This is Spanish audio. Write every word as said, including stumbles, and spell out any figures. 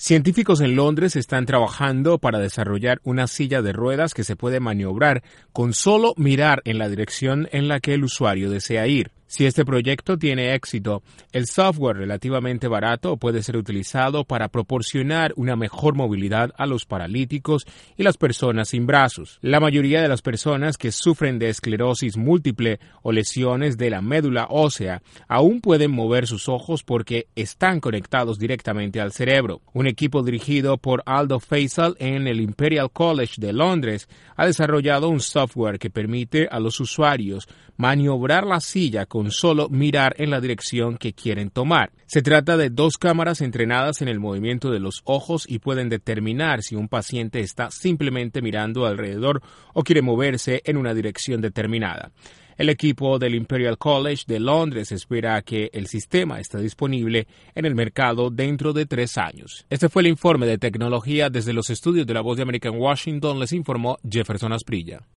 Científicos en Londres están trabajando para desarrollar una silla de ruedas que se puede maniobrar con solo mirar en la dirección en la que el usuario desea ir. Si este proyecto tiene éxito, el software relativamente barato puede ser utilizado para proporcionar una mejor movilidad a los paralíticos y las personas sin brazos. La mayoría de las personas que sufren de esclerosis múltiple o lesiones de la médula ósea aún pueden mover sus ojos porque están conectados directamente al cerebro. Un equipo dirigido por Aldo Faisal en el Imperial College de Londres ha desarrollado un software que permite a los usuarios maniobrar la silla con solo mirar en la dirección que quieren tomar. Se trata de dos cámaras entrenadas en el movimiento de los ojos y pueden determinar si un paciente está simplemente mirando alrededor o quiere moverse en una dirección determinada. El equipo del Imperial College de Londres espera que el sistema esté disponible en el mercado dentro de tres años. Este fue el informe de tecnología desde los estudios de La Voz de América en Washington. Les informó Jefferson Asprilla.